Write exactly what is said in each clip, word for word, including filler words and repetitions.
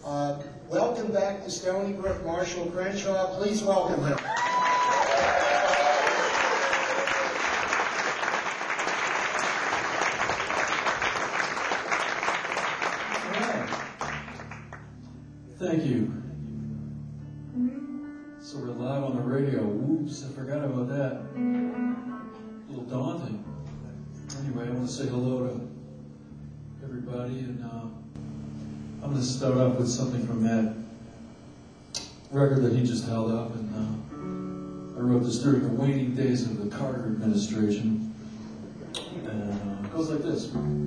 Uh, welcome back to Stony Brook, Marshall Crenshaw. Please welcome him. Thank you. So we're live on the radio. Whoops, I forgot about that. A little daunting. Anyway, I want to say hello to everybody, and uh, I'm going to start off with something from that record that he just held up. And uh, I wrote this during the waning days of the Carter administration, and uh, it goes like this.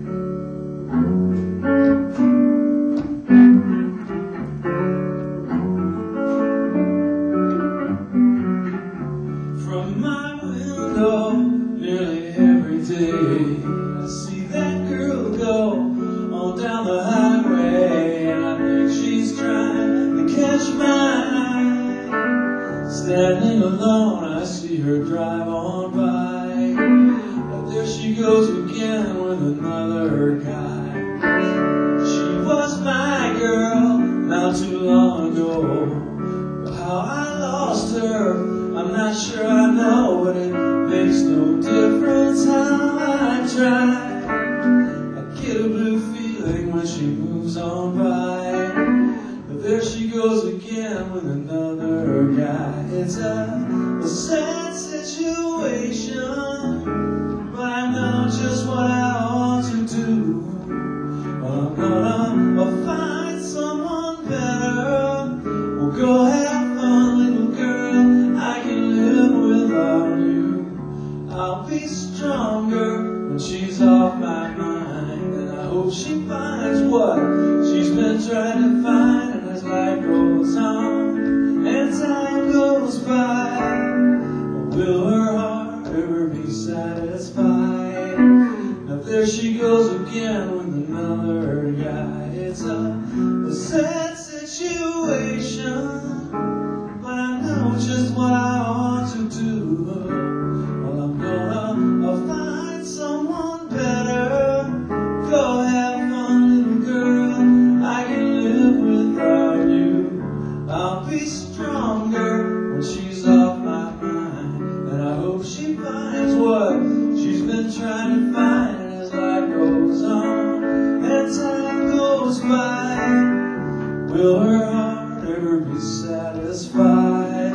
Nearly every day I see that girl go on down the highway, and I think she's trying to catch my eye. Standing alone, I see her drive on by, but there she goes again with another guy. She was my girl not too long ago, but how I lost her, I'm not sure I know, but it makes no difference how I try. I get a blue feeling when she moves on by, but there she goes again with another guy. It's a, a sad situation, but I know just what I ought to do. Well, I'm gonna I'll find someone better. We'll go have fun, little girl, I can live without you. I'll be stronger when she's off my mind, and I hope she finds what she's been trying to find. And as life goes on and time goes by, will her heart ever be satisfied? Now there she goes again with another guy. It's a, a sad situation, but I know just what I ought to do. Well, I'm gonna I'll find someone better. Go have fun, little girl, I can live without you. I'll be stronger when she's off my mind, and I hope she finds what she's been trying to find. And as life goes on and time goes by, will her heart ever be satisfied?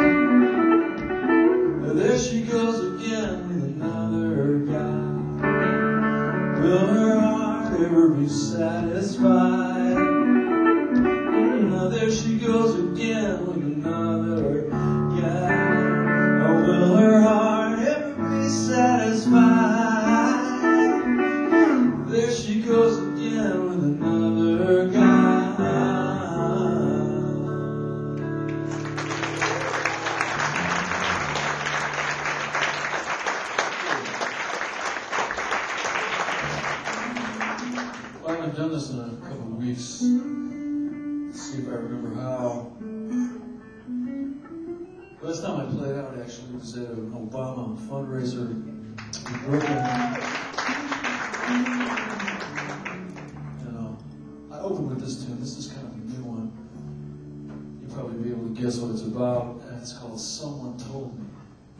There she goes again with another guy. Will her heart ever be satisfied? Now there she goes again with another guy. Oh, will her heart ever be satisfied? There she goes again with another guy. I've done this in a couple of weeks. Let's see if I remember how. Last time I played out actually was at an Obama fundraiser in Brooklyn. And uh, I opened with this tune. This is kind of a new one. You'll probably be able to guess what it's about. And it's called Someone Told Me.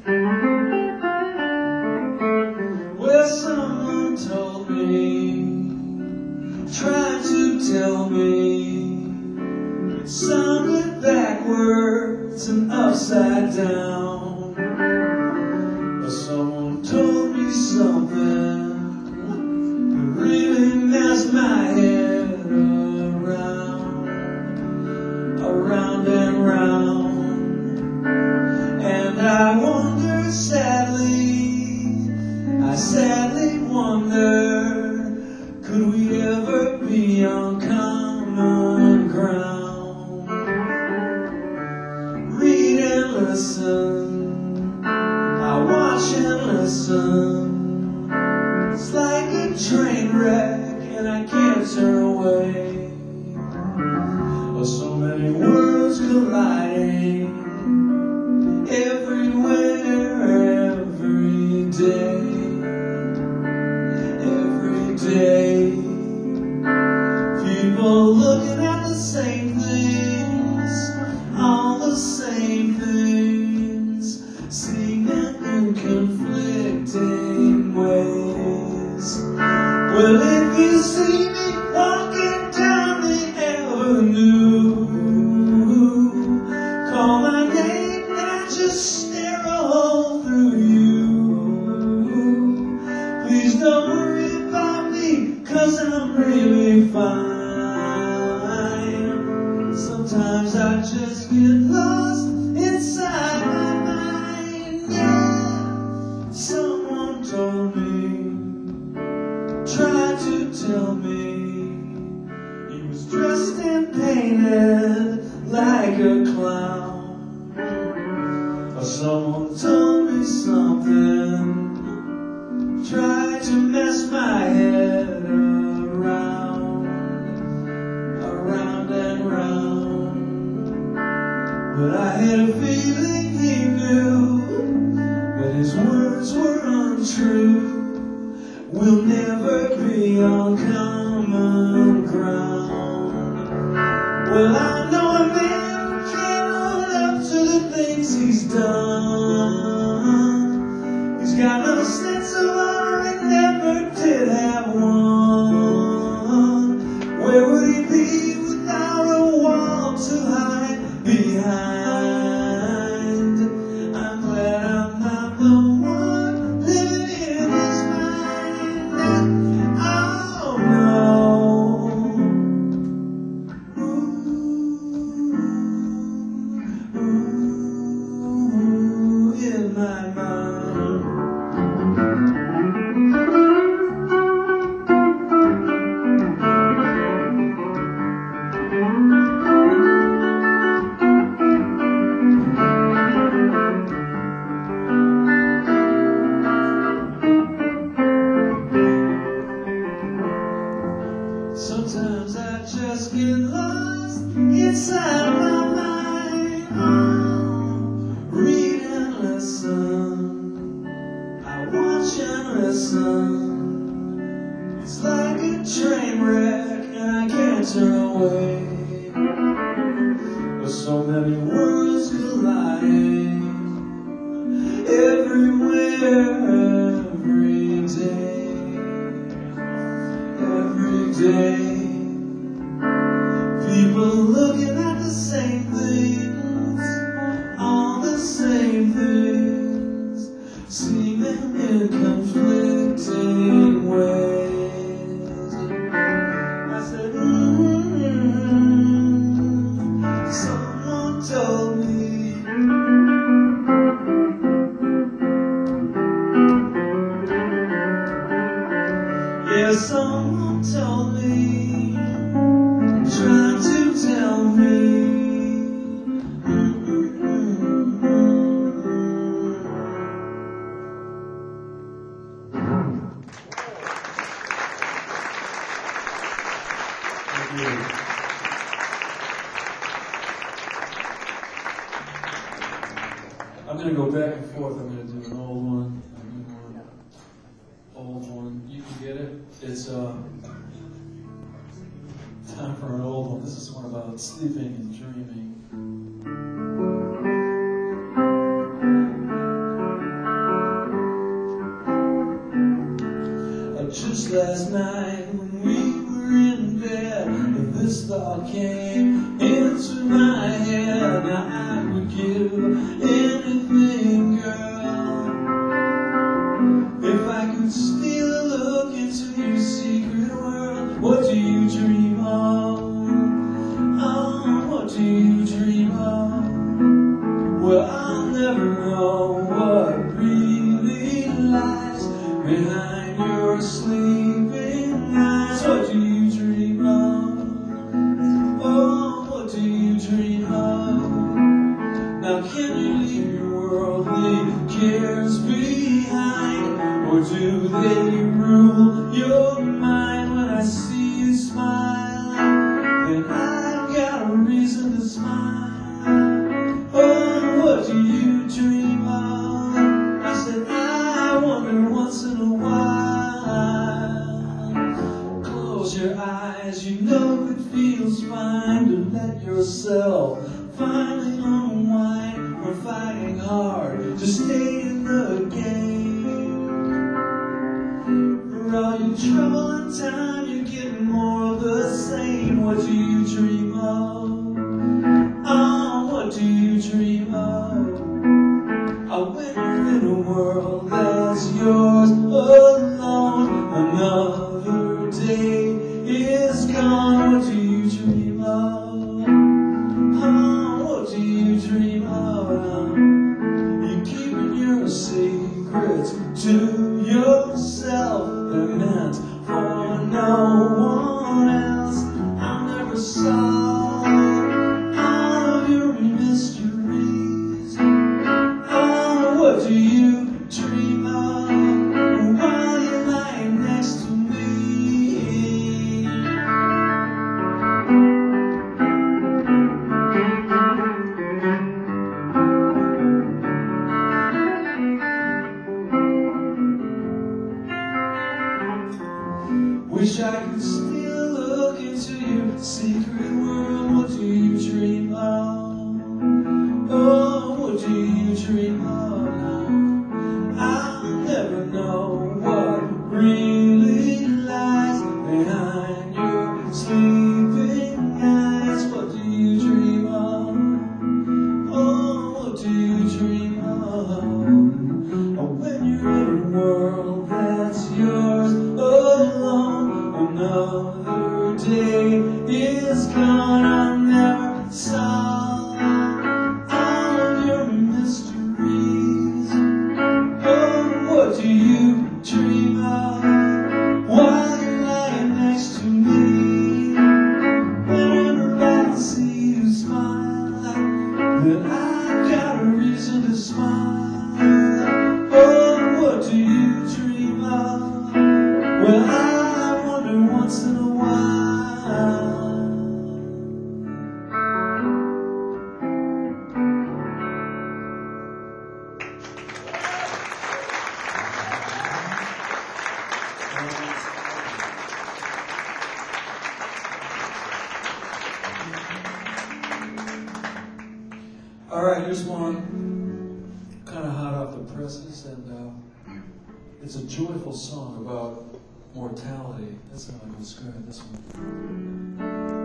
Well, someone told me, tried to tell me, it sounded backwards and upside down. But someone told me something that really messed my head around, around and round. And I wondered sadly, I sadly wondered, could we ever be on common ground? Read and listen But I had a feeling he knew that his words were untrue. We'll never be on common ground. Well, I know a man who can't hold up to the things he's done. He's got no sense of honor and never did have one. Where would he be without a wall to hide behind? I'm glad I'm not the one living in his mind. Oh no. Ooh, ooh, in my mind. Sometimes I just get lost inside my mind. Oh, read and listen, I watch and listen. It's like a train wreck and I can't turn away. With so many worlds colliding, everywhere, every day. Every day, people looking at the same things, all the same things, seeing them in conflicting ways. I said, mm-hmm, someone told me. Yeah, someone told me, tried to tell me. Thank you. I'm going to go back and forth. I'm going to do an old one, a new one, old one. You can get it. It's uh, time for an old one. This is one about sleeping and dreaming. Uh, just last night when we were in bed, this thought came into my head. Now I would give anything, girl, if I could steal a look into your secret world. What do you dream of? Oh, what do you dream of? Well, I'll never know what really lies behind your sleeping eyes. What do you dream of? Oh, what do you dream of? Now can you leave your worldly cares behind? Or do they rule your mind? When I see you smile, then I've got a reason to smile. Oh, what do you dream of? I said, I wonder once in a while. Close your eyes, you know it feels fine to let yourself finally unwind. We're fighting hard to stay in the game. For all your trouble and time, you're getting more of the same. What do you dream of? Oh, what do you dream of? Oh, when you're in a world that's yours alone, another day is gone. What do you dream of? Oh, what do you dream of? You're keeping your secrets to yourself. They're meant for no one else. I'll never solve all of your mysteries. Oh, what do you dream I could still look into your secret world. What do you dream of? Oh, what do you dream of now? I'll never know what really lies behind your sleeping eyes. What do you dream of? Oh, what do you dream of? Oh, when you're in a world that's yours alone, another day is gone. I never solve all of your mysteries. Oh, what do you dream of while you're lying next to me? Whenever I see you smile, then I've got a reason to smile. Oh, what do you dream of? Well, I wonder once in a while. All right, here's one kind of hot off the presses, and uh, it's a joyful song about mortality. That's how I describe this one.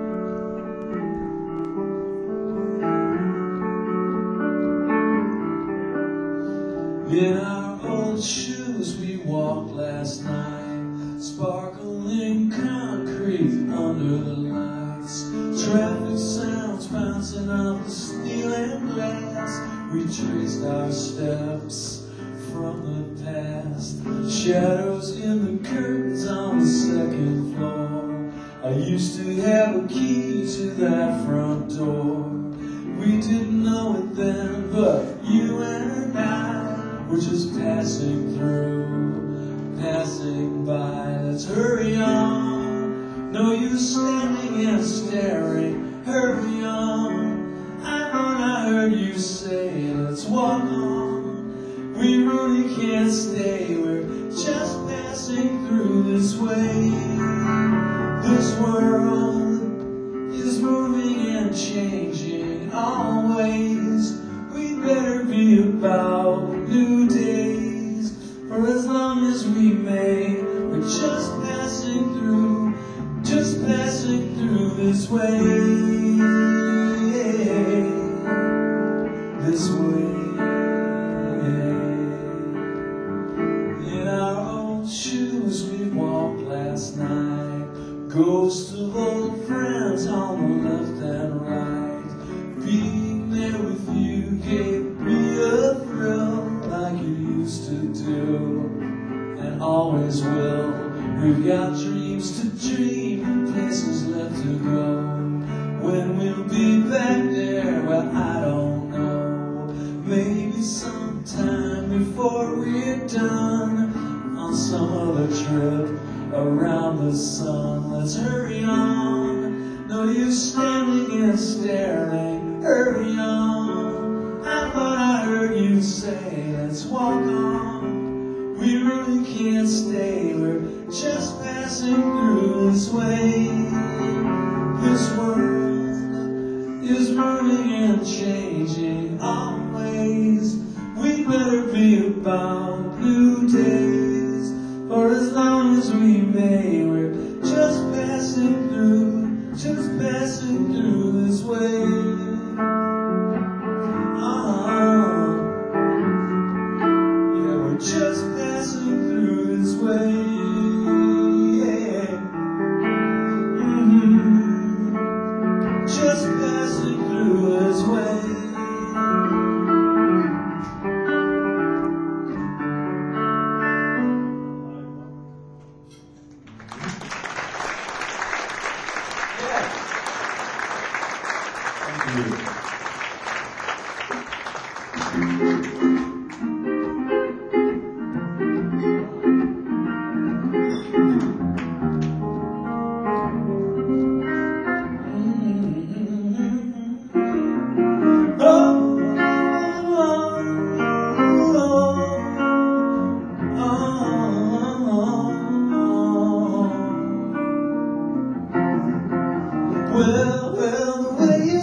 In our old shoes we walked last night, sparkling concrete under the lights, traffic sounds bouncing off the steel and glass. We traced our steps from the past, shadows in the curtains on the second floor. I used to have a key to that front door. We didn't know it then, but you and I were just passing through, passing by. Let's hurry on. No use standing and staring. Hurry on. I thought I heard you say, let's walk on. We really can't stay. We're just passing through this way. This world is moving and changing always. We'd better be about new days, for as long as we may. We're just passing through, just passing through this way, this way. In our old shoes we walked last night, ghosts of old friends on the left and right. Being there with you gave me a thrill, like you used to do, and always will. We've got dreams to dream, places left to go. When we'll be back there, well, I don't know. Maybe sometime before we're done, on some other trip around the sun. Let's hurry on. No use standing and staring. Hurry on. I thought I heard you say, let's walk on. We really can't stay. We're just passing through this way. This world is moving and changing always. We better be about new days, for as long as we may. We're just passing through, just passing through this way. Oh, yeah, we're just passing through this way. Yeah. Mm-hmm. Just passing through this way.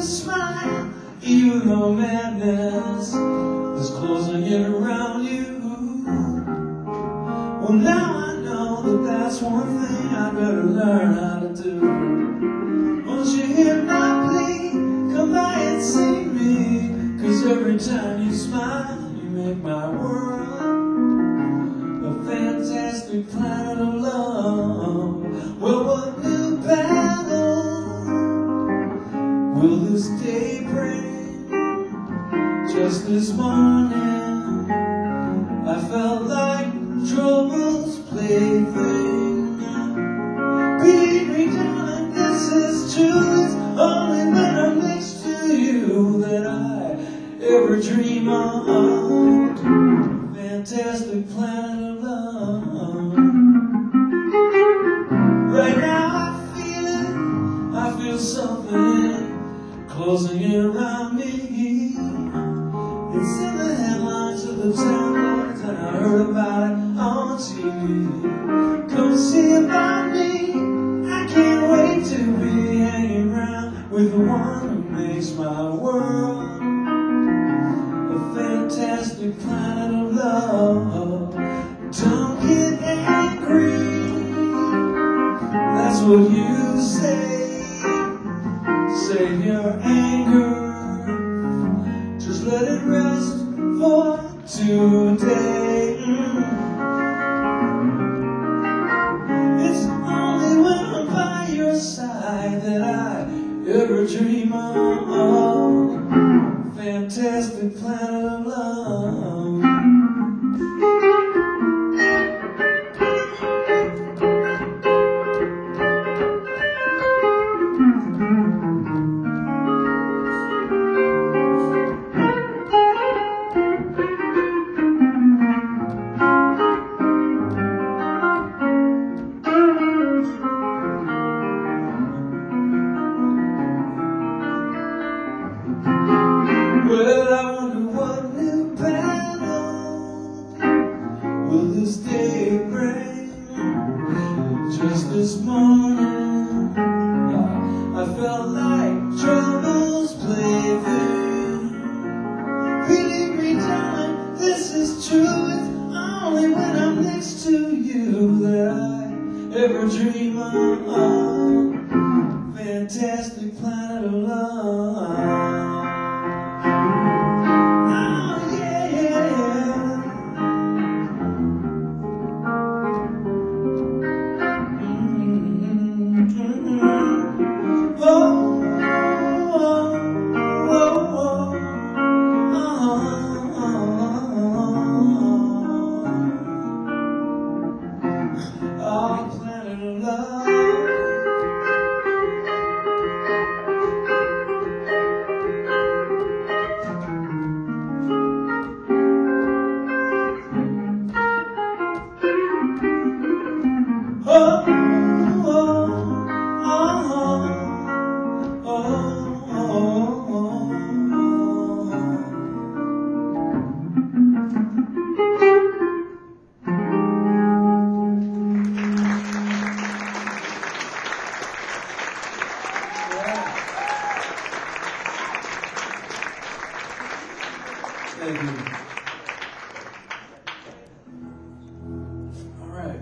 smile, even though madness is closing in around you. Well, now I know that that's one thing I better learn how to do. Won't you hear my plea? Come by and see me, 'cause every time you smile, you make my world a fantastic planet of love. Well, what new battle will this day bring? Just this morning, I felt like trouble's plaything. Believe me, darling, this is true. It's only when I'm next to you that I ever dream of fantastic planet of love. Right now I feel it, I feel something closing in around me. It's in the headlines of the tabloids, and I heard about it on T V. Come see about me, I can't wait to be hanging around with the one who makes my world a fantastic planet of love. Don't get angry, that's what you say. Save your anger, just let it rest for today. It's only when I'm by your side that I ever dream of fantastic planet of love. Well, I wonder what new battle will this day bring? Just this morning, I felt like trouble's plaything. Believe me, darling, this is true. It's only when I'm next to you that I ever dream of fantastic planet of love. Our planet of love. Oh, oh, oh, oh, oh, oh. Thank you. All right.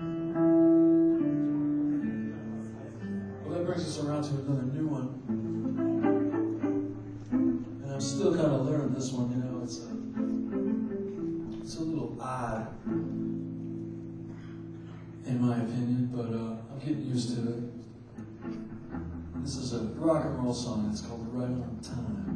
Well, that brings us around to another new one. And I'm still kind of learning this one, you know. It's a, it's a little odd, in my opinion, but uh, I'm getting used to it. This is a rock and roll song. It's called Right on Time.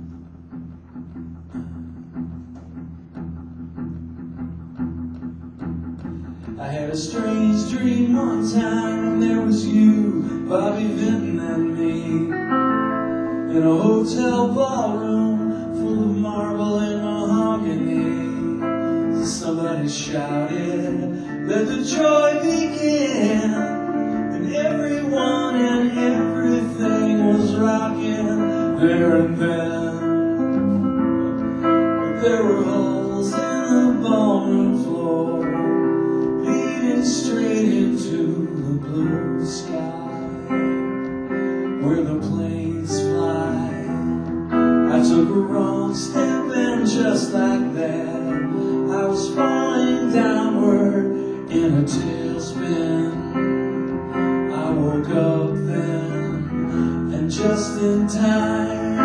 I had a strange dream one time, and there was you, Bobby Vinton, and me in a hotel ballroom full of marble and mahogany. Somebody shouted, let the joy begin, and everyone and everything was rocking there and then. But there were holes in the ballroom floor, straight into the blue sky, where the planes fly. a wrong step, and just like that I was falling downward in a tailspin. I woke up then, and just in time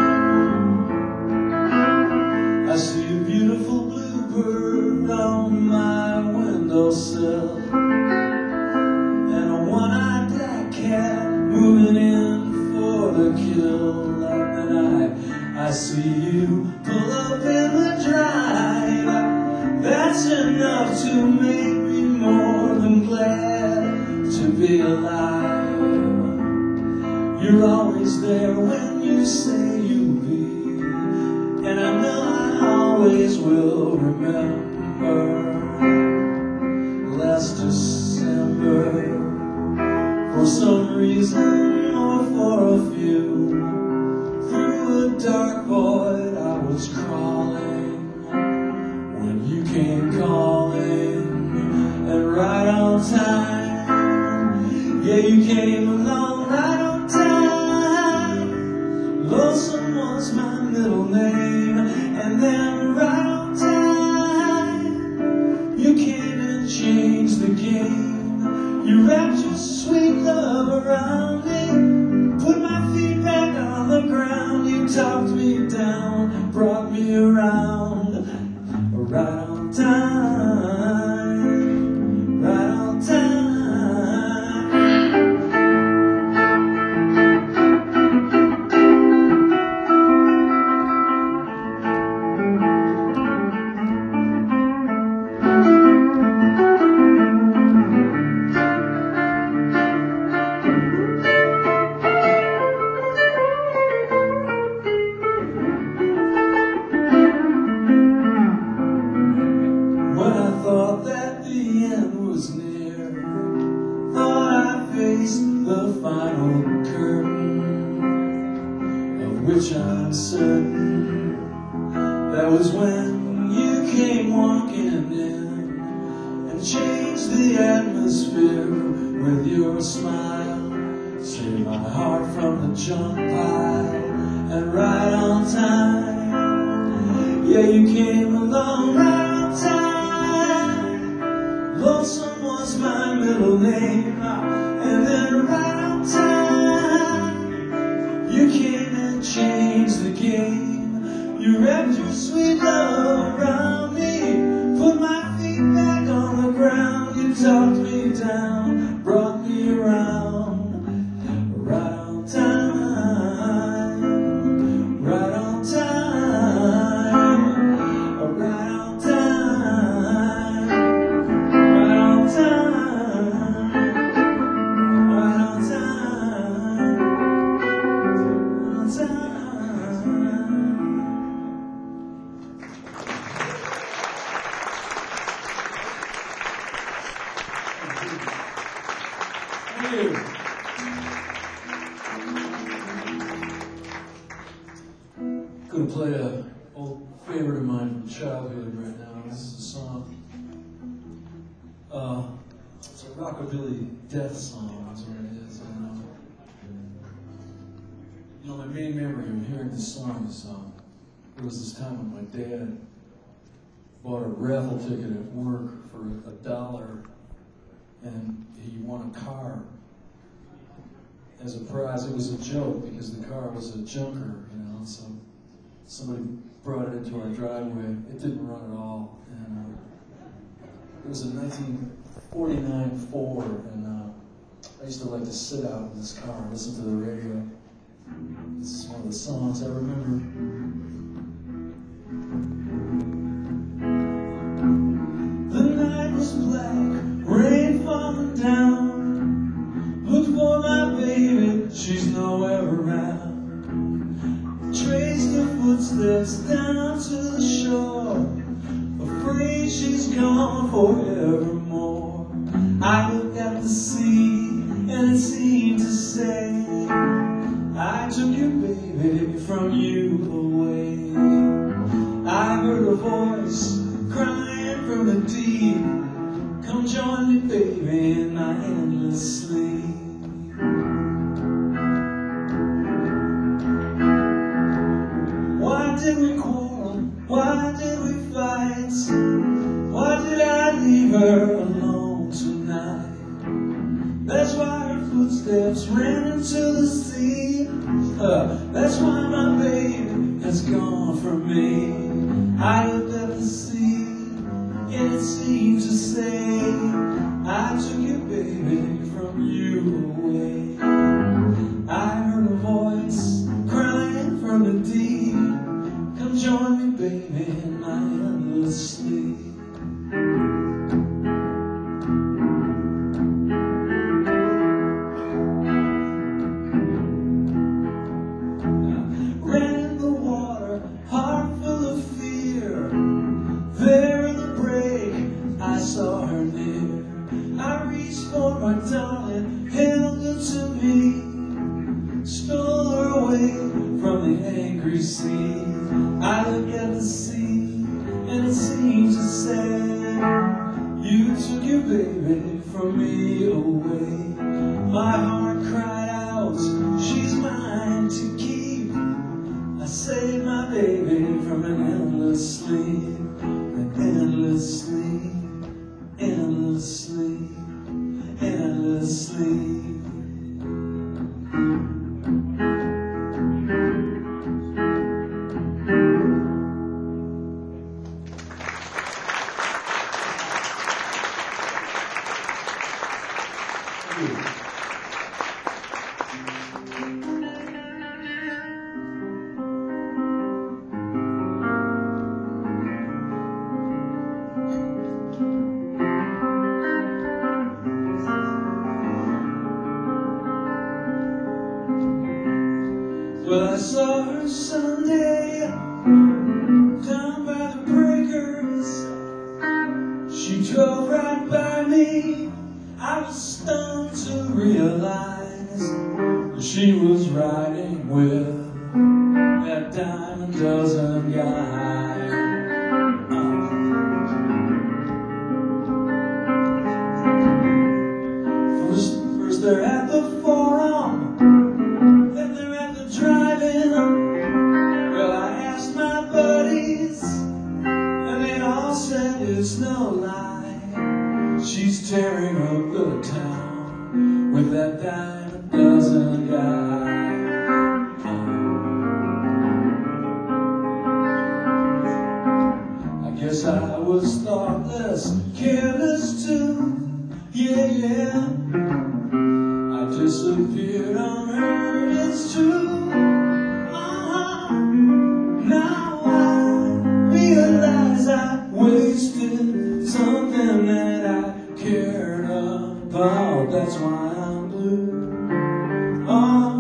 I see a beautiful bluebird on my windowsill, and a one-eyed black cat moving in for the kill. And I, I see you pull up in the drive. That's enough to make me more than glad to be alive. You're always there when you say you'll be, and I know I always will remember last December. For some reason or for a few, through a dark void I was crawling when you came calling, and right on time. Yeah, you came along right on time. Lonesome was my middle name, and then right on time you came and changed the game. You wrapped your sweet love around me, put my feet back on the ground. You talked me down, brought me around, right on time, right on time. Thought that the end was near, thought I faced the final curtain, of which I'm certain. That was when you came walking in and changed the atmosphere with your smile. Saved my heart from the junk pile, and right on time. Yeah, you came along right on time. Lonesome was my middle name, and then right on time you came and changed the game. You wrapped your sweet love around me, put my feet back on the ground. You talked me down, brought me around, right on time, right on time, right on time. Right on Thank you. Gonna play a old favorite of mine from childhood right now. This is a song. Uh, it's a rockabilly death song. That's what it is. And, uh, you know, my main memory of hearing this song is um, it was this time when my dad bought a raffle ticket at work for a dollar, and he won a car as a prize. It was a joke because the car was a junker, you know, so somebody brought it into our driveway. It didn't run at all, and uh, it was a nineteen forty-nine Ford, and uh, I used to like to sit out in this car and listen to the radio. This is one of the songs I remember. The night was black, rain falling down. Look for my baby, she's nowhere around. Traced her footsteps down to the shore, afraid she's gone forevermore. I looked at the sea, and it seemed to say, I took your baby from you away. I heard a voice crying from the deep, come join me, baby, in my endless sleep. Why did we quarrel? Why did we fight? Why did I leave her alone tonight? That's why her footsteps ran into the sea. uh, That's why my baby has gone from me. I looked at the sea and it seemed to say, I took your baby from you away. I heard a voice crying from the deep, come join me, baby, in my endless sleep. Ran in the water, heart full of fear. There in the break, I saw her near. I reached for my darling, held her to me, stole her away from the angry sea. I look at the sea, and it seems to say, you took your baby from me away. My heart cried out, she's mine to keep. I saved my baby from an endless sleep, an endless sleep, endless sleep, endless sleep. Well, I saw her Sunday down by the breakers. She drove right by me. I was stunned to realize that she was riding with that dime a dozen guy. First, first they're at the forum, then they're at the drive-in. Well, I asked my buddies, and they all said it's no lie. She's tearing up the town with that dime a dozen guy. I guess I was thoughtless, careless too. Yeah, yeah. I disappeared unheard, it's true. Uh-huh. Now I realize I wasted something that I cared about. That's why I'm blue. Oh,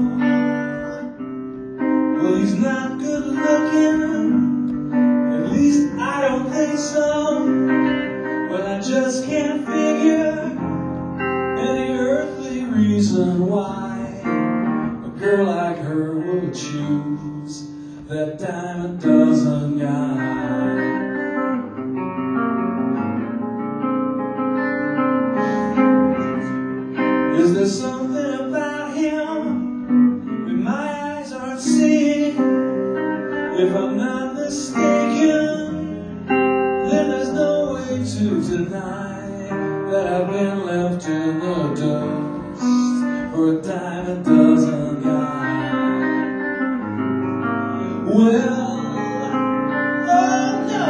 well, he's not good looking. At least I don't think so. Well, I just can't figure any earthly reason why a girl like her would choose that dime a dozen guy. Is there something about him that my eyes aren't seeing? If I'm not mistaken, then there's no way to deny that I've been left in the dust for a dime a dozen guy. Well, oh no.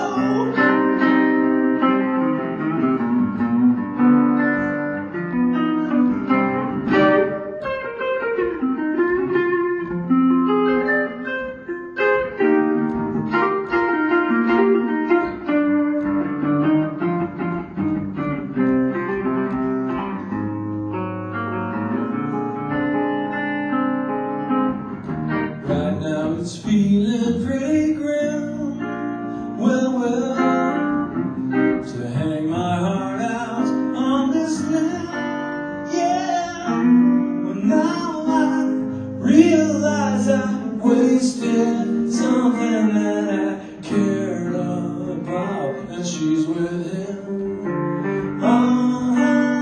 Right now it's feeling pretty grim. Well, well, to hang my heart out on this limb. Yeah, well now I realize I wasted something that I cared about, and she's with him. Oh,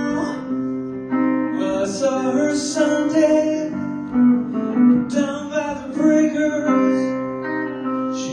well, I saw her Sunday down by the breakers. She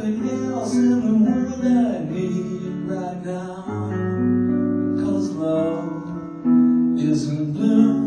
nothing else in the world that I need right now. 'Cause love is in bloom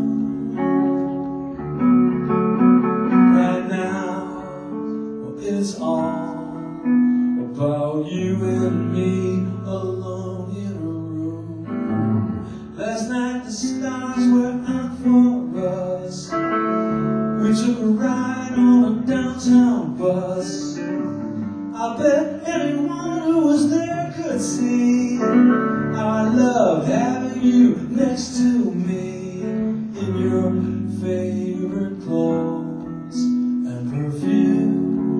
right now. Well, it's all about you and me alone in a room. Last night the stars were out for us. We took a ride on a downtown bus. I bet anyone who was there could see how I loved having you next to me in your favorite clothes and perfume.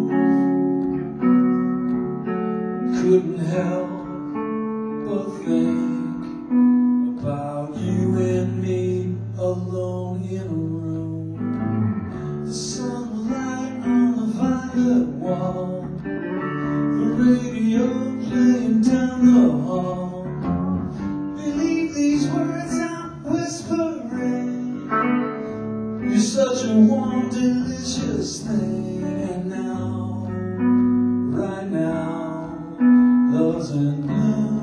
Couldn't help but think about you and me alone in a room. The sunlight on the violet wall, the radio playing down the hall. Believe these words I'm whispering. You're such a warm, delicious thing. And now, right now, love's in bloom.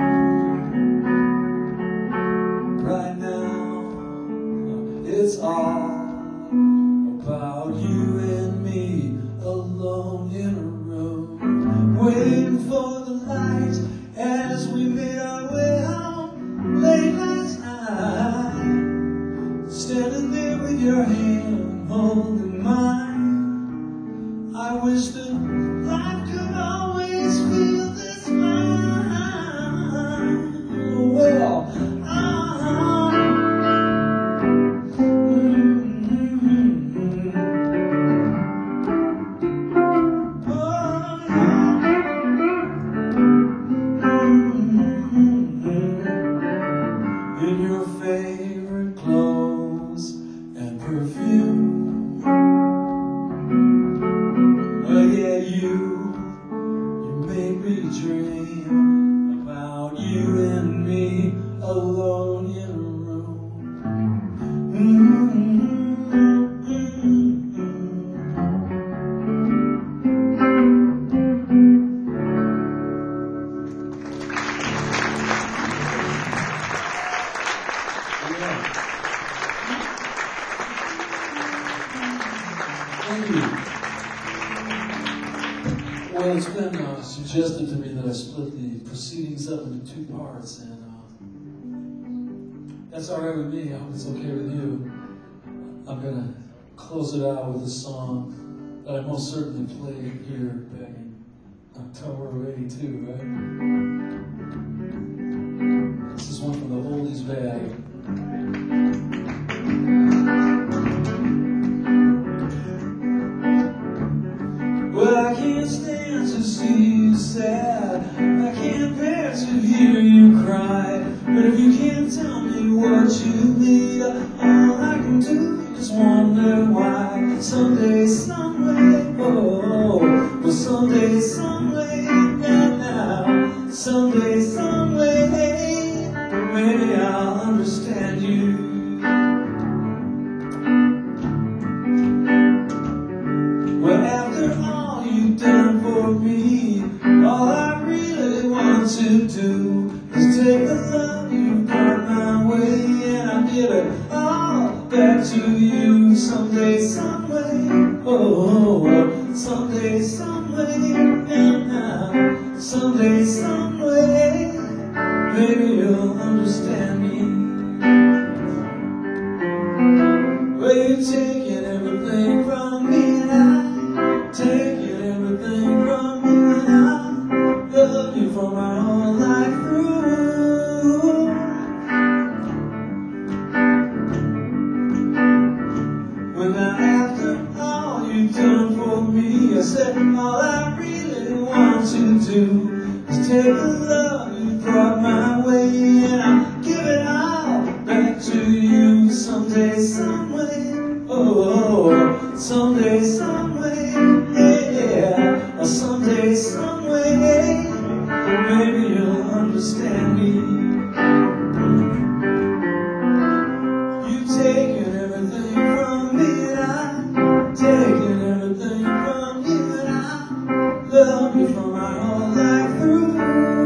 Right now, it's all about you and me alone in a room. Waiting for the light as we made our way home late last night. Standing there with your hand holding mine. I wish that life could always feel this fine. Well, uh-huh. Mm-hmm. Oh, yeah. Mm-hmm. In your favorite clothes and perfume. Oh yeah, you, you make me dream about you and me alone in a room. Mm-hmm. Yeah. Thank you. Well, it's been uh, suggested to me that I split the proceedings up into two parts, and uh, that's all right with me. I hope it's okay with you. I'm going to close it out with a song that I most certainly played here back in October of eighty-two, right? This is one from the oldies bag. Well, I can't stand to see you sad. I can't bear to hear you cry. But if you can't tell me what you need, all I can do is wonder why. Someday, someway, oh, well, someday, someway, now, now. Someday, someway, maybe I'll understand you. Well, after all you've done for me, all I really want to do is take the love you brought my way, and I'll give it all back to you. Someday, someway, oh, oh, someday, someway, now, now. Someday, someway, maybe you'll understand me. Well, you've taken everything from me, and I taking everything from you, and I love you for my whole life through. Well, now after all you've done for me, I said all I really want to do is take the love you brought my way, and I give it all back to you. Someday, someway, oh, someday, someway, yeah, or someday, someway, maybe you'll understand me. You've taken everything from me, and I've taken everything from you, and I love love me for my whole life through.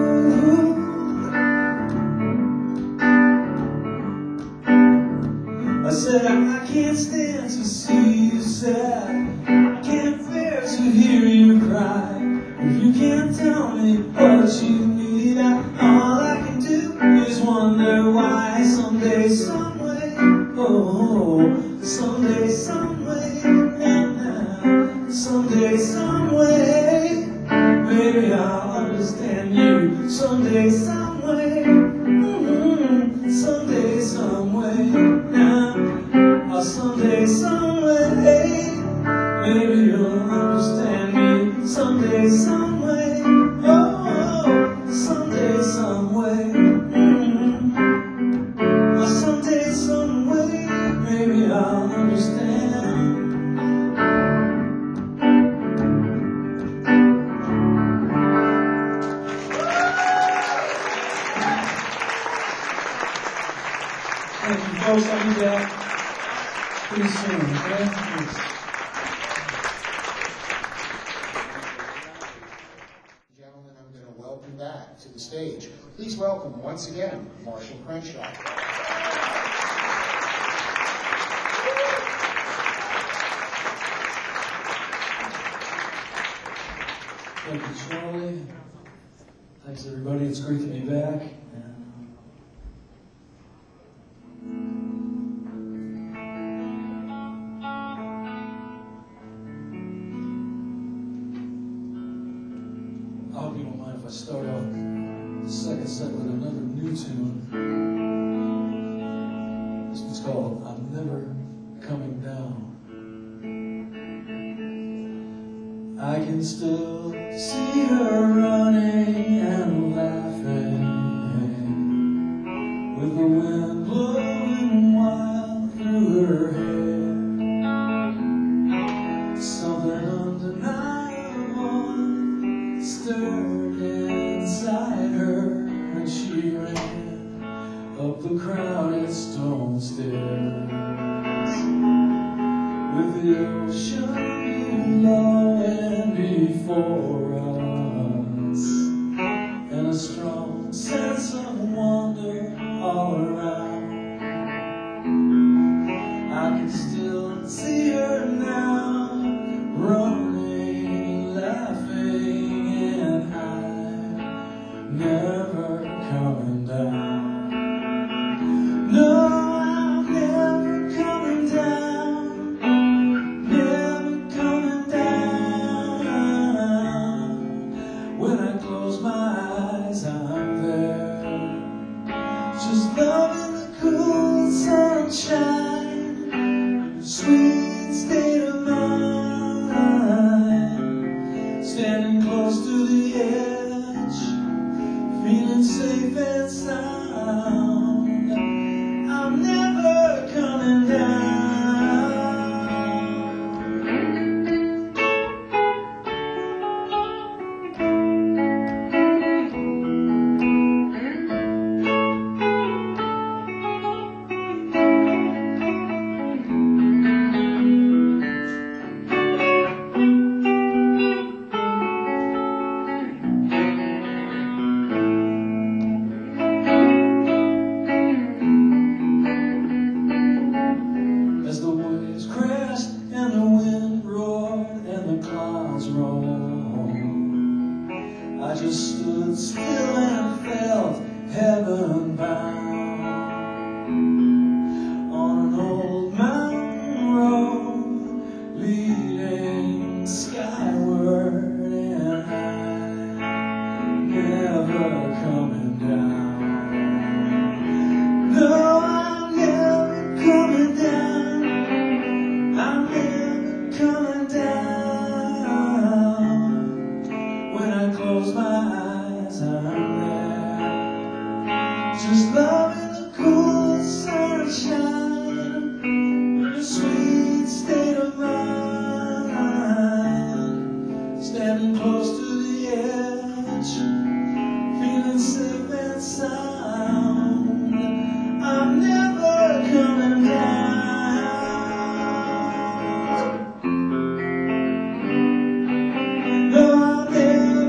I said I can't stand to see you sad, I can't bear to hear you cry. If you can't tell me what you need, I, all I can do is wonder why. Someday, someway, oh, someday, someway, nah, nah. Someday, someway, maybe I'll understand you. Someday, someway, mm-hmm. Someday, someway, nah. Oh, someday, someway, maybe you'll understand me. Someday, someway, oh, someday, someway, mm-hmm. Oh, someday, someway, maybe I'll understand. Thank you, folks. I'll be back pretty soon, okay? Thanks. Gentlemen, I'm going to welcome back to the stage. Please welcome once again Marshall Crenshaw. Thank you, Charlie. Thanks, everybody. It's great to be back. I hope you don't mind if I start off the second set with another new tune. This one's called I'm Never Coming Down. I can still see her running and laughing, with the wind blowing wild through her hair. Something undeniable stirred inside her, and she ran up the crowded stone stairs, with the ocean below and before us, and a strong sense of wonder all around. I can still see her now, running, laughing, and high, never coming down. No, I'm never coming down, never coming down. When I close my eyes, I'm there, just loving the cool sunshine, sweet state of mind, standing close to the edge, feeling safe and sound. I'm never coming down. As the waves crashed and the wind roared and the clouds rolled, I just stood still and felt heaven bound on an old mountain road leading skyward, and I'm never coming down. No, I'm never coming down, I'm never coming down. When I close my eyes, I'm there, just loving the cool sunshine, the sweet state of mind, standing close to the edge, feeling safe and sound. I'm never coming down. No, I'm never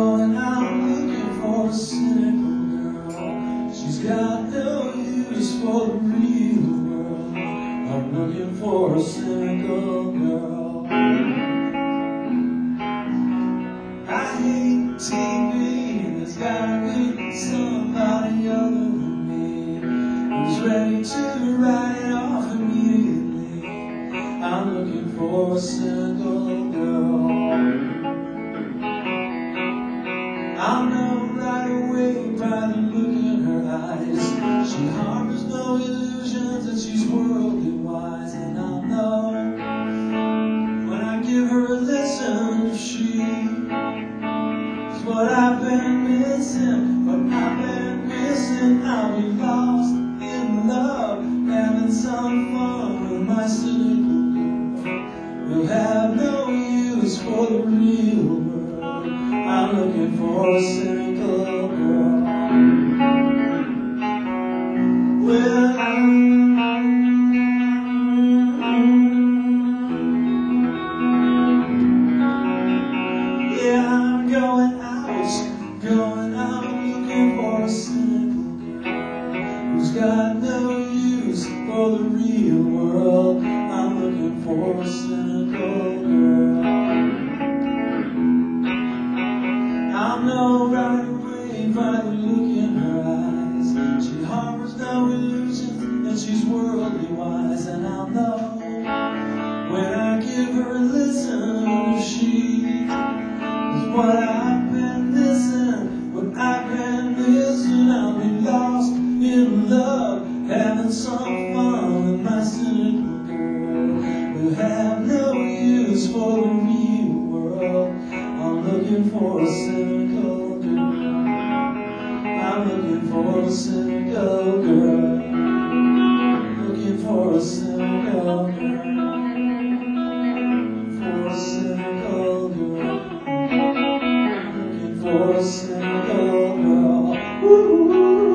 going out looking for a cynical girl. She's got no use for the real world. I'm looking for a cynical girl. I hate T V, there's gotta be somebody other than me who's ready to write it off immediately. I'm looking for a cynical girl. I'll know right away by the look in her eyes. She harbors no illusions and she's worldly wise. And I'll know when I give her a listen if she is what I've been missing. What I've been missing, I'll be lost in love, having some fun with my cynical girl. We'll have no use for the real world. I'm looking for a cynical girl. Well, yeah, I'm going out, going out looking for a cynical girl who's got no use for the real world. I'm looking for a cynical girl. I'll know right away by the look in her eyes. She harbors no illusions and she's worldly wise. And I'll know when I give her a listen if she is what I've been missing. What I've been missing, I'll be lost in love, having some fun with my cynical girl. We'll have no use for the real world. I'm looking for a cynical girl. I'm looking for a cynical girl. Looking for a cynical girl. For a cynical girl. Looking for a cynical girl. Ooh.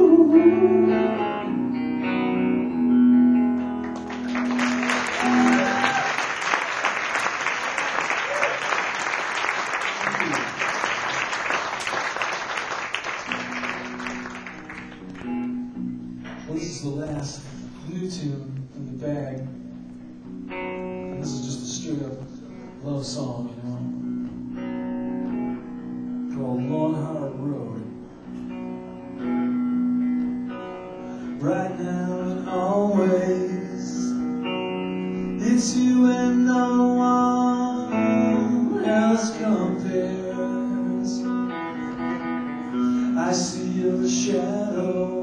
Well, this is the last new tune in the bag. And this is just a straight up love song, you know, called Long Hard Road. Right now and always, it's you and no one else compares. I see your shadow,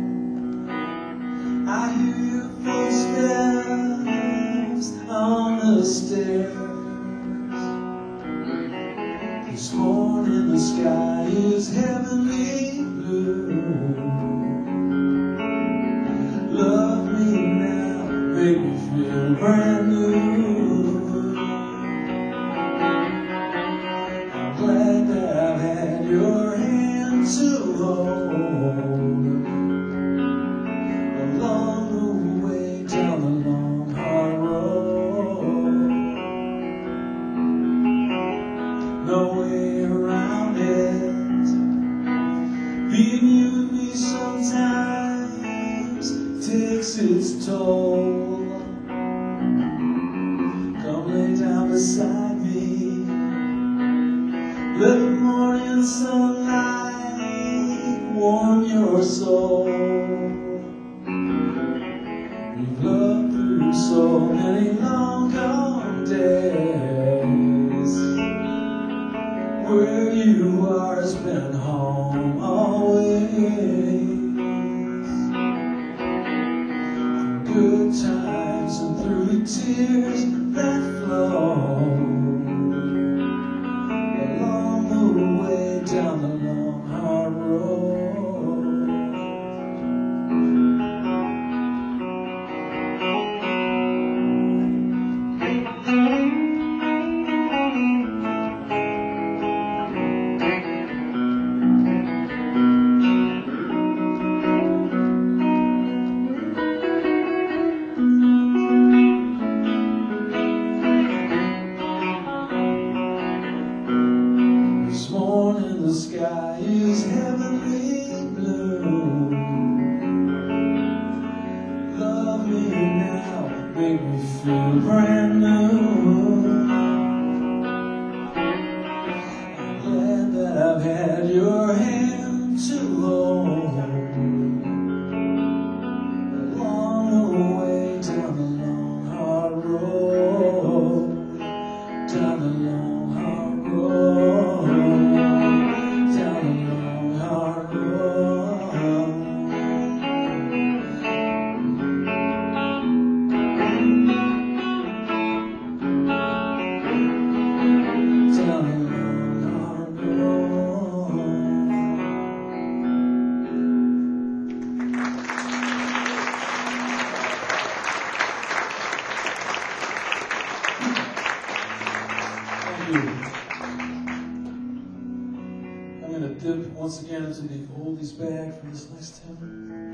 I hear your footsteps on the stairs. This morning the sky is heavenly blue. Love me now, make me feel brand new. I'm glad that I've had your hand to hold along the way down the long hard road. No way around it. Being you and me sometimes takes its toll. Come lay down beside me. Let the morning sunlight warm your soul. We've loved through so many long gone days. Where you are has been home always. Through good times and through the tears that flow along the way down the long hard road. the sky is heavenly blue. Love me now, make me feel brand new. I'm glad that I've had your hand to hold along the way down the long hard road, down the long hard road, down the long hard road. Down the long hard road. Thank you. I'm going to dip once again into the oldies bag for this next tune.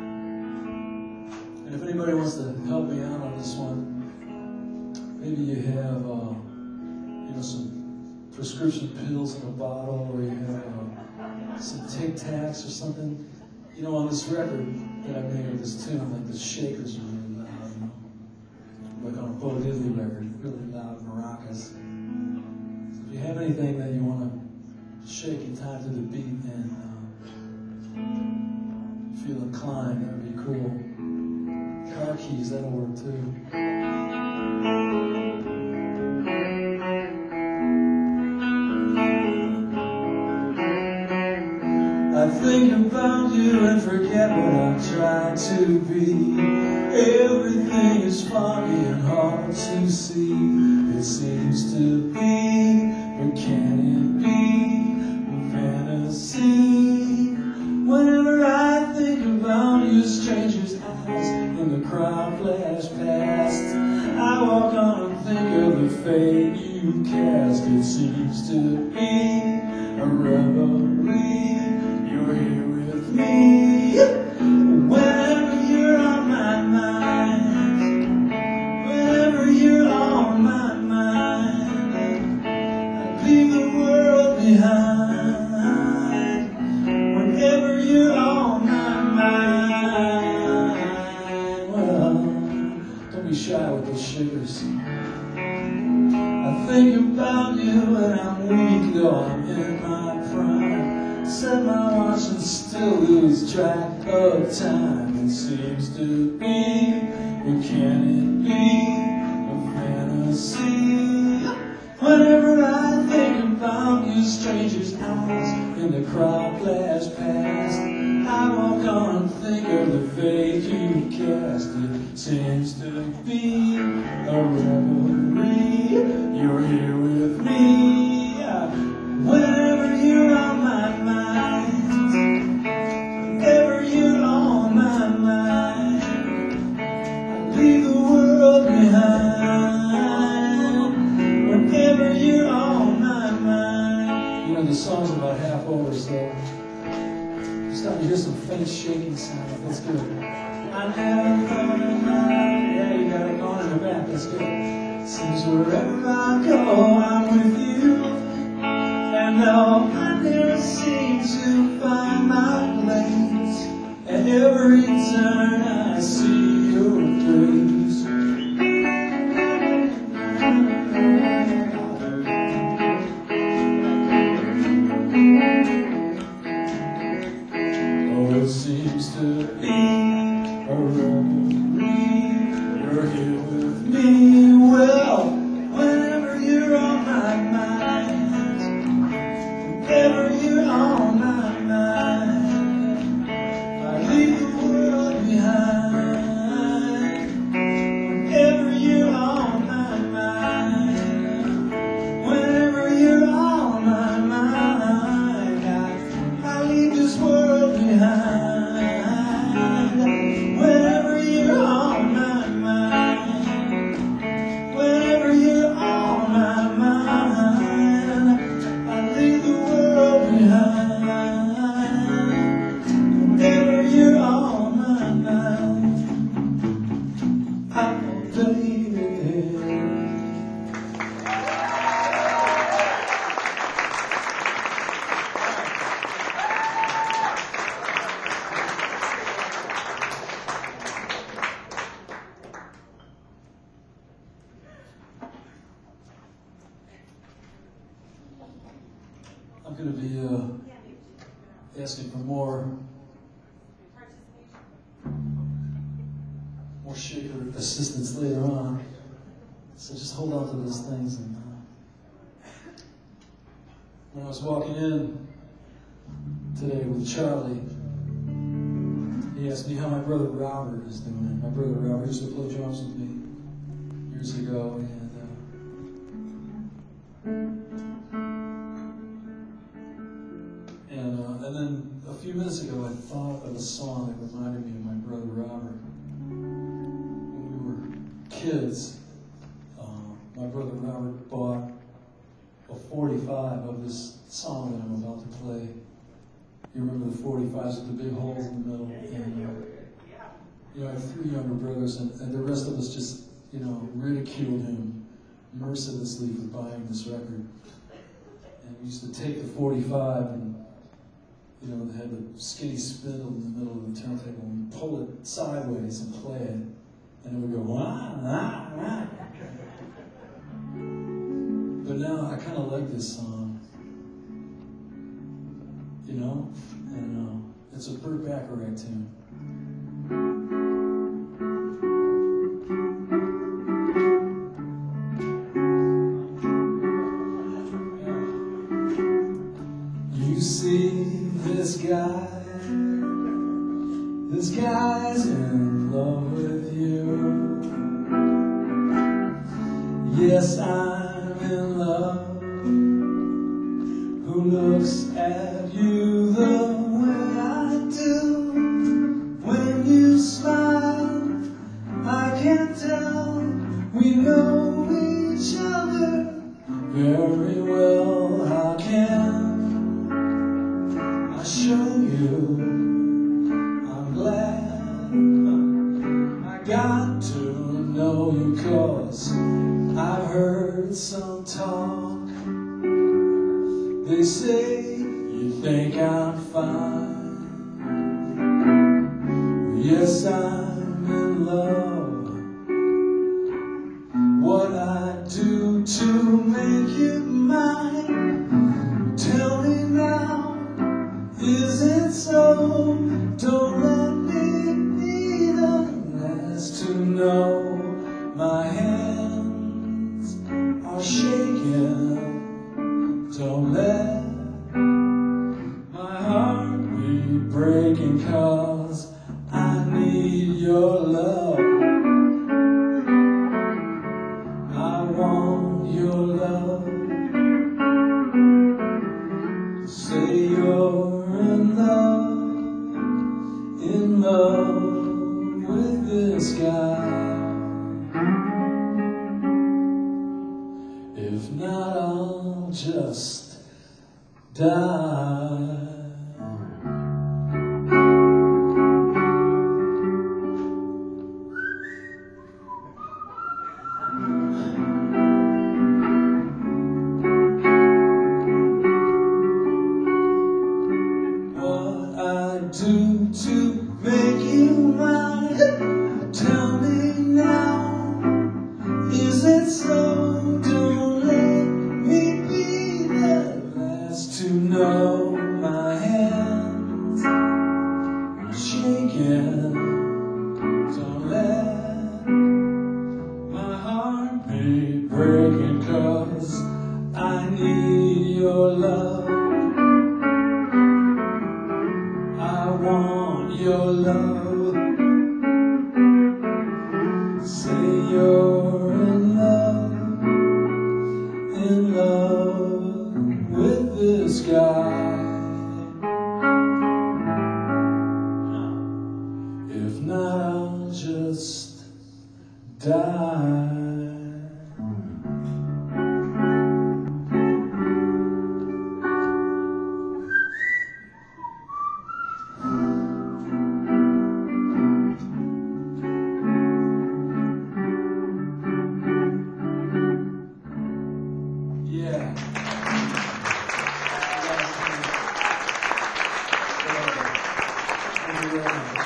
And if anybody wants to help me out on this one, maybe you have, uh, you know, some prescription pills in a bottle, or you have uh, some Tic Tacs or something. You know, on this record that I made with this tune, like the shakers are really loud, you know, like on a Bo Diddley record, really loud maracas. So if you have anything that you want to shake in time to the beat and uh, feel inclined, that would be cool. Car keys, that'll work too. I think about you and forget what I tried to be. Everything is foggy and hard to see. It seems to be, but can it be a fantasy? Whenever I think about you, strangers' eyes in the crowd flash past. I walk on and think of the fate you cast. It seems to be a reverie. You're here with me. Whenever you're on my mind, whenever you're on my mind, I leave the world behind. Whenever you're on my mind, well, don't be shy with those shivers. I think about you and I'm weak, though I'm in my prime. Set my watch and still lose track of time. It seems to be, but can it be a fantasy? Whenever I think about you, strangers' eyes in the crowd flash past. I walk on and think of the fate you cast. It seems to be a reverie. You're here with me. Whenever you're on my mind, whenever you're on my mind, I leave the world behind. Whenever you're on my mind. You know, the song's about half over, so I'm starting to hear some faint shaking sound. That's good. I never thought of mine. Yeah, you got it going in the back. That's good. Seems wherever I go, I'm with you. And though I never seem to find my place, at every turn I see your face. Oh, it seems to be a reverie. You're here with me. Well, whenever you're on my mind, going to be uh, asking for more, more shaker assistance later on. So just hold on to those things. And uh, when I was walking in today with Charlie, he asked me how my brother Robert is doing. My brother Robert used to play drums with me years ago, and uh, and uh, and then a few minutes ago, I thought of a song that reminded me of my brother Robert. When we were kids, uh, my brother Robert bought a forty-five of this song that I'm about to play. You remember the forty-fives with the big holes in the middle? And, uh, you know, I have three younger brothers, and, and the rest of us just, you know, ridiculed him mercilessly for buying this record. And we used to take the forty-five and, you know, they had the skinny spindle in the middle of the turntable and pull it sideways and play it. And it would go, wah, wah, wah. But now I kind of like this song, you know? And uh, it's a Burt Bacharach tune. You see this guy, this guy's in love with you. Yes, I'm in love. Who looks at you the way I do? When you smile, I can tell we know each other very well. How can I show you? I'm glad I got to know you, 'cause I've heard some talk. They say you think I'm fine. Yes, I'm in love. What I do to make you mine? Tell me now, is it so? Don't let me be the last to know. My hands are shaking. Don't let my heart be breaking, 'cause I need your love. I want your love. Say you're in love, in love with this guy. If not, I'll just die. What I do to make you mine? Tell me now, is it so? Don't let me be the last to know. My hands are shaking. Don't let my heart be breaking, 'cause I need your love. I want your love. Say you're in love, in love with this guy. If not, I'll just die. Yeah. Thank you very much.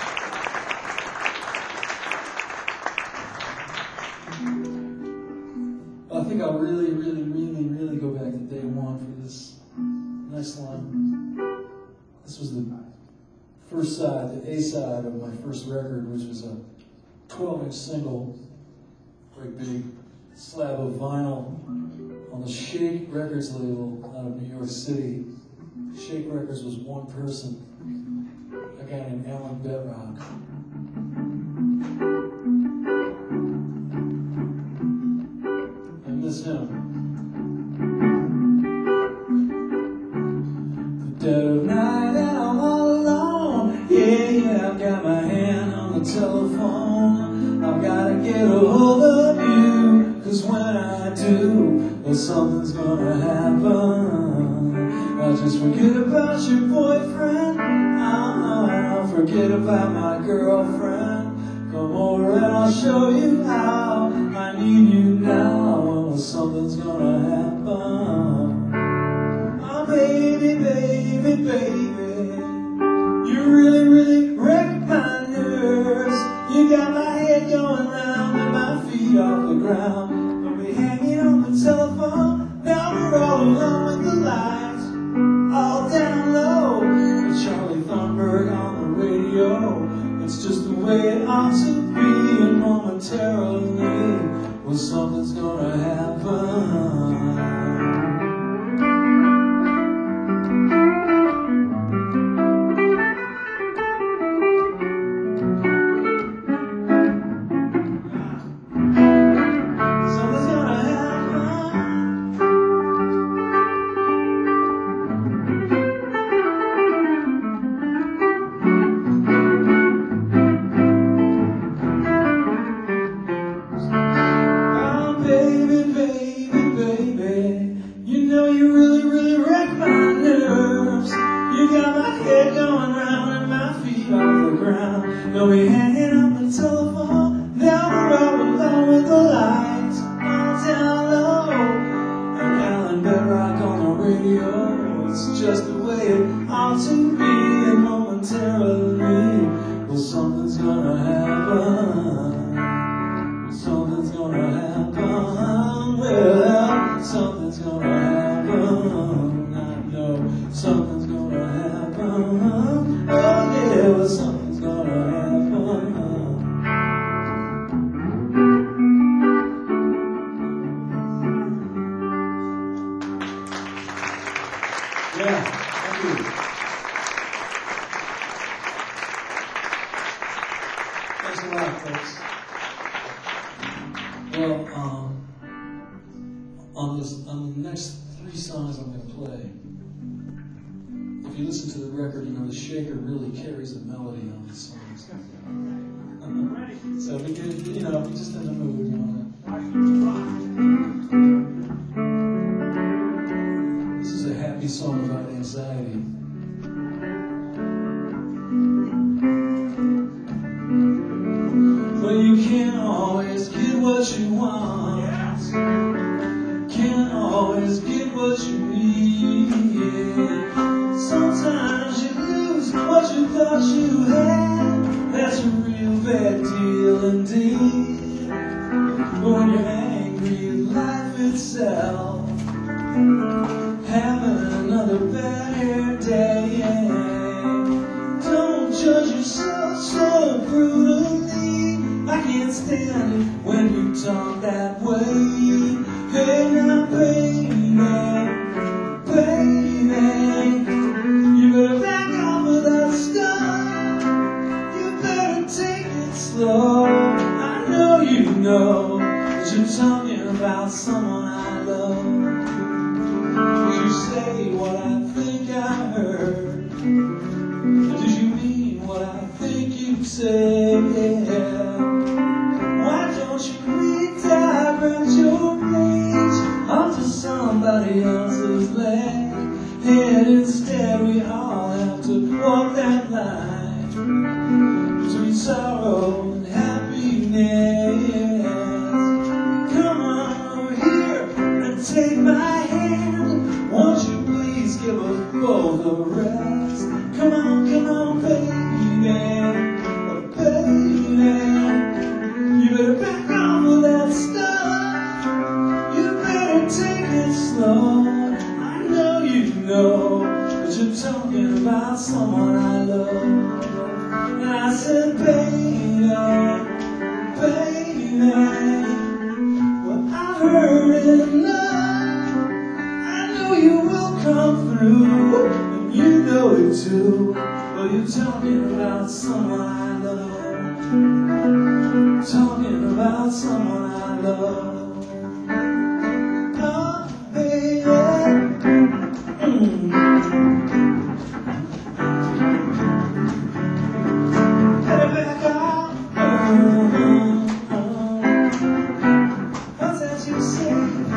I think I'll really, really, really, really go back to day one for this nice line. song. This was the first side, the A side of my first record, which was a twelve inch single, great big slab of vinyl on the Shake Records label out of New York City. Shake Records was one person, a guy named Alan Bedrock. I miss him. The dead of night and I'm all alone. Yeah, yeah, I've got my hand on the telephone. I've gotta get a hold of you, 'cause when I do, well, something's gonna happen. I'll just forget about your boyfriend. I'll, I'll forget about my girlfriend. Come over and I'll show you how I need you now. Well, something's gonna happen. Oh, baby, baby, baby, you really, really wreck my nerves. You got my head going round and my feet off the ground. I'll be hanging on the telephone. Now we're all alone with the lights all down low. And Charlie Thunberg on the radio. It's just the way it ought to be. And momentarily, well, something's gonna happen. Now we hanging on the telephone. Now we're all alone with the lights all down low. And Alan Bedrock on the radio. It's just the way it ought to be. And momentarily, well, something's gonna happen. Something's gonna happen. Well, something's gonna happen. I know something's gonna happen. Oh yeah, well, something's gonna happen. Yeah, thank you. Thanks a lot, folks. Well, um, on this, on the next three songs I'm going to play, if you listen to the record, you know the shaker really carries the melody on the songs. So we could, you know, if you're just in the mood, you want to. This is a happy song about anxiety. But you can't always get what you want. Can't always get what you need. Sometimes you lose what you thought you had. That's a real bad deal indeed. But when you're angry at life itself, having another bad hair day, don't judge yourself so brutally. I can't stand it when you talk that way. Hey now baby, baby, you better back off of that stuff. You better take it slow. I know you know that you're talking about someone I love. Did you say what I think I heard? Or did you mean what I think you said? Why don't you redirect your rage onto somebody else's leg? And instead we all have to walk that line between sorrow and happiness. Come on over here and take my hand. Won't you please give us both a rest? Come on, come on, baby, oh, baby. about someone I love. And I said, baby, baby, well, I've heard enough. I know you will come through, and you know it too. Well, you're talking about someone I love. Talking about someone I love. Oh, baby. Mm. Get it back on. Oh, oh, oh. What's that you say?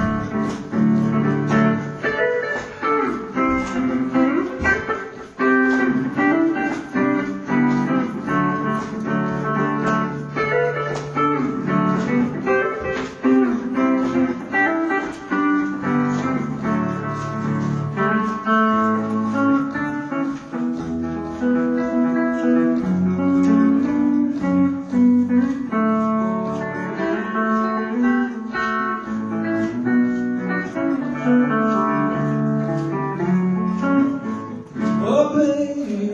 Oh baby,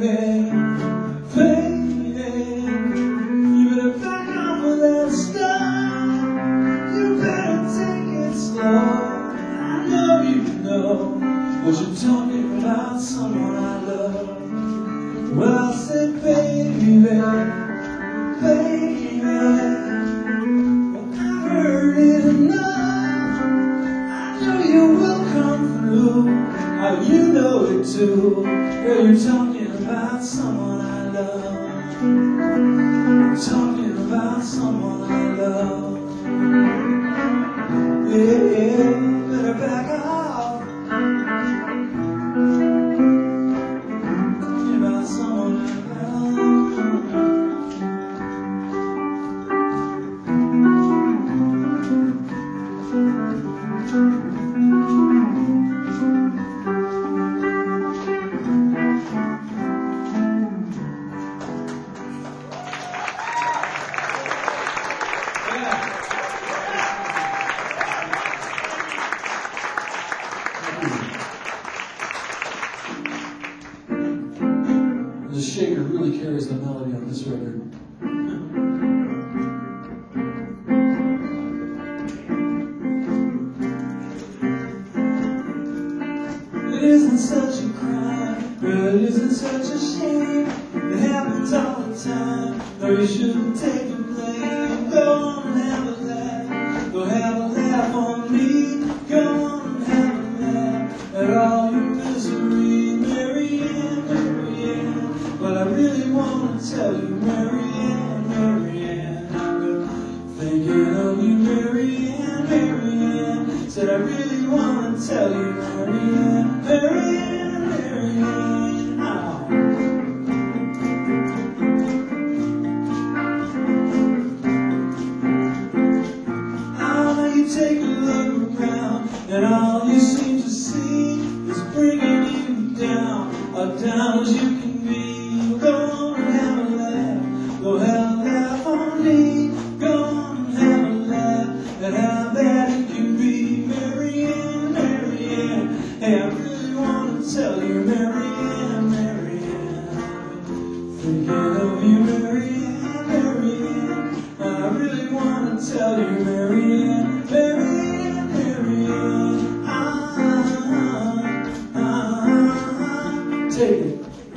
baby, you better back off with that stuff. You better take it slow. I know you know, but you're talking about someone I love. Well, I said, baby, baby, well, I've heard it enough. I know you will come through. How you know it too. Girl, you're talking about someone I love. Talking about someone I love. Yeah, yeah, better back off. Talking about someone I love. The shaker really carries the melody on this record. It isn't such a crime, but it isn't such a shame. It happens all the time. No, you shouldn't take the blame. Go on and have a laugh. Go have a laugh on me. Go on and have a laugh at all your misery, Marianne, Marianne. But I really want to tell you, Marianne, Marianne, I've been thinking of you, Marianne, Marianne. Said I really want to tell you, Marianne, Marianne, Marianne. Oh. Now you take a look around, and all you seem to see is bringing you down, as down as you can be. Go on and have a laugh, go have a laugh on me. Go on and have a laugh at how bad it can be, Marianne, Marianne. Hey, I really want to tell you, Marianne, Marianne, I've been thinking of you, Marianne, Marianne. I really want to tell you, Marianne, Marianne, Marianne. Ah, ah, ah, take it.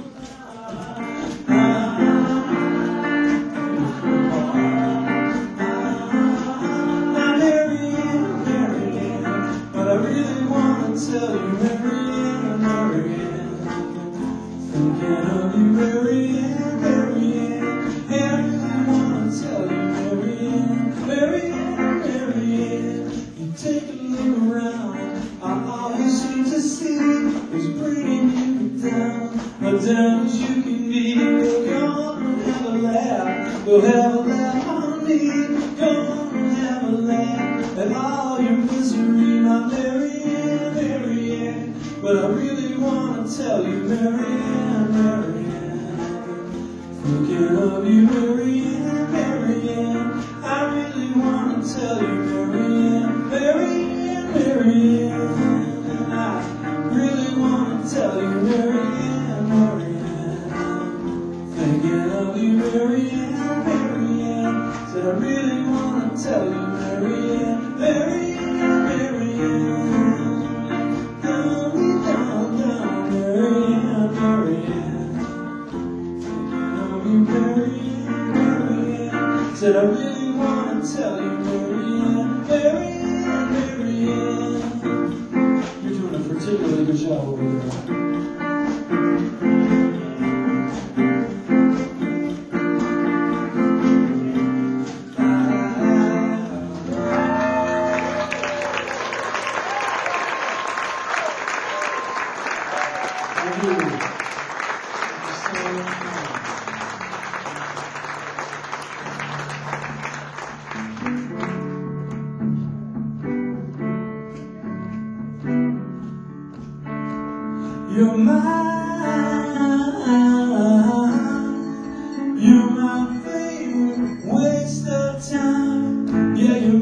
Tell you, Marianne, Marianne, thinking of you, Marianne, Marianne. Hey, I really want to tell you, Marianne, Marianne, Marianne. You take a look around, all you seem to see is bringing you down, as down as you can be. Go on and have a laugh, go have a laugh on me. Go on and have a laugh at all your misery, my Marianne, Marianne. But I really want to tell you, Marianne, Marianne, thinking of you, Marianne, Marianne. I really want to tell you, Marianne, Marianne, Marianne. I really want to tell you, Marianne, Marianne. really want to tell you, Marianne, Marianne, Marianne, down, down, down, Marianne, Marianne, thinking of you, Marianne, Marianne. Said I really want to tell you, Marianne, Marianne, Marianne. You're doing a particularly good job over there. You're mine, you're my favorite waste of time. Yeah, you're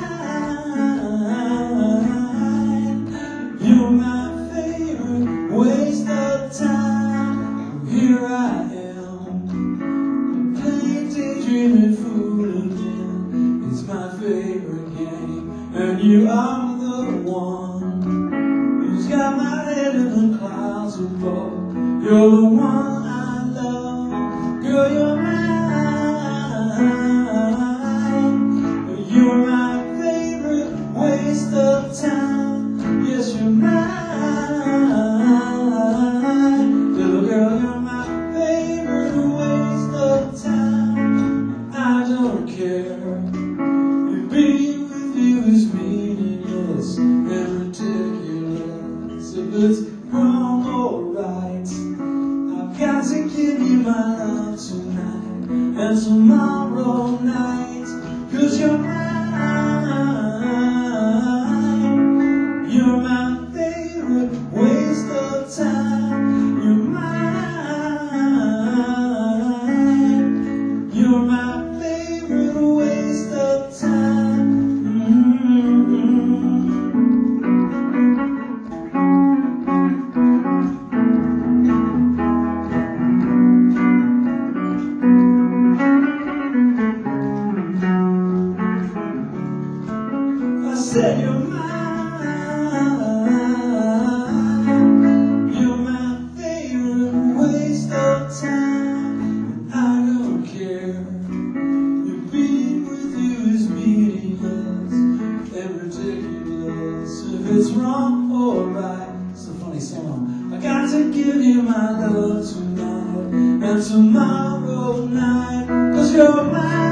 mine, you're my favorite waste of time. Here I am, playing, daydreaming, fool again. It's my favorite game, and you are the one who's got my head in the clouds above. You're the one I love. Girl, you're mine. You're my favorite waste of time. Yes, you're mine. Little girl, you're my favorite waste of time. I don't care if being with you is meaningless and ridiculous. If it's wrong or right, I've got to give you my love tonight and tomorrow night. Cause you're mine, you're my favorite waste of time. You're mine, you're my favorite waste of time. Mm-hmm. I said you're mine, you're my favorite waste of time. I don't care if being with you is meaningless and ridiculous. If it's wrong or right, it's a funny song. I got to give you my love tonight and tomorrow night. Cause you're mine.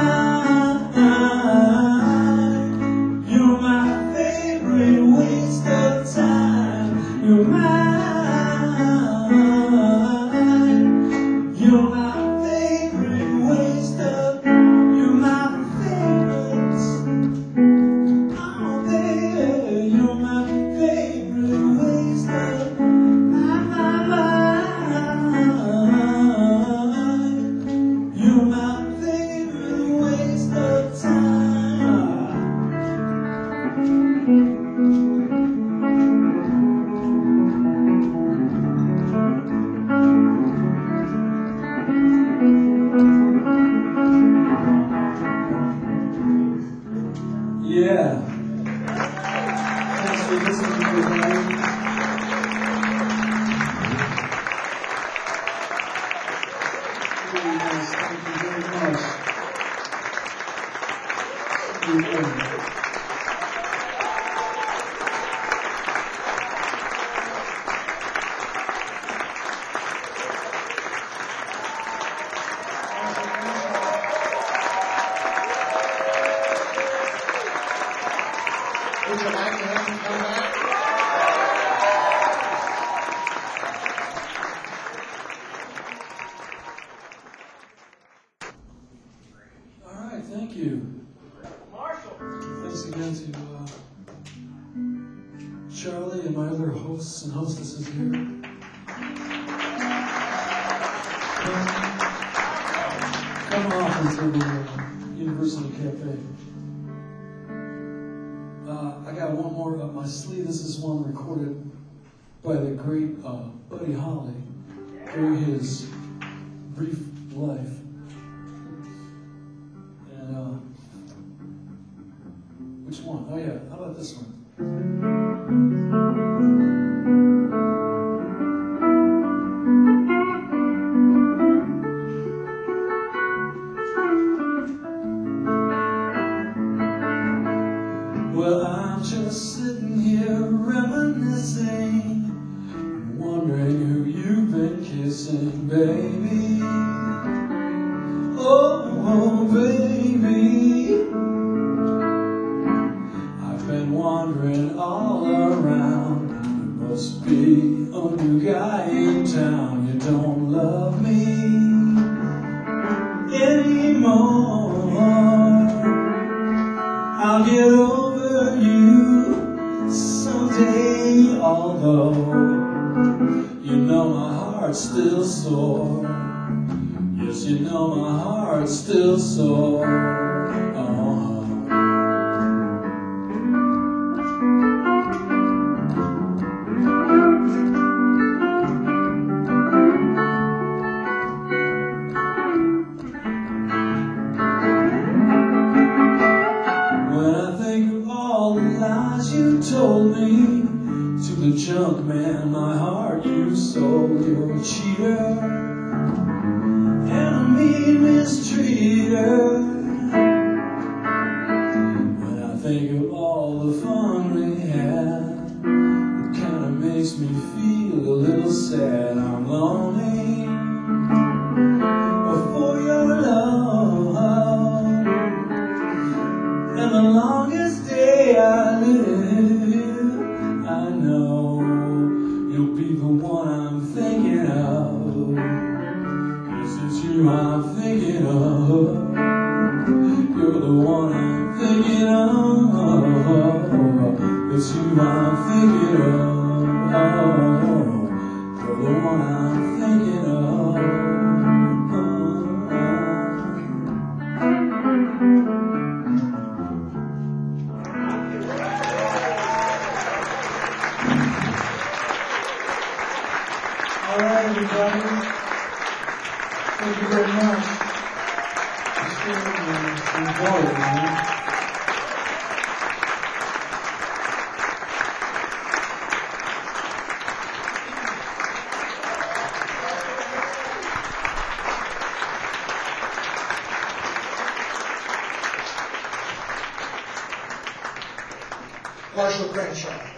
You're my favorite waste of time. You're mine. You're my favorite waste of. You're my favorite. Oh, baby, you're my favorite waste of my, my life. You're my favorite waste of time. Yeah. Thanks for listening to everybody. Really nice. Thank you very much. Thank you. Would you like to have him come back? All right, thank you. Marshall. Thanks again to uh, Charlie and my other hosts and hostesses here. Come often to the uh, University Cafe. Uh, I got one more up my sleeve. This is one recorded by the great uh, Buddy Holly during his brief life. And uh, listen, baby. Oh, baby, I've been wandering all around. You must be a new guy in town. You don't love me anymore. I'll get over you someday, although you know my heart's still sore. Yes, you know my heart's still sore. Uh-huh. When I think of all the lies you told me, to the junk man, my heart you sold. You're a cheater and a mean mistreater. When I think of all the fun we had, it kinda makes me feel a little sad. I'm lonely for your love, and the longest day I live, I know you'll be the one I'm thinking of. Yes, it's you I'm thinking of. You're the one I'm thinking of. It's you I'm thinking of. You're the one I'm thinking of. All right, everybody. Thank you very much. Just uh, enjoy it, man. Marshall Crenshaw.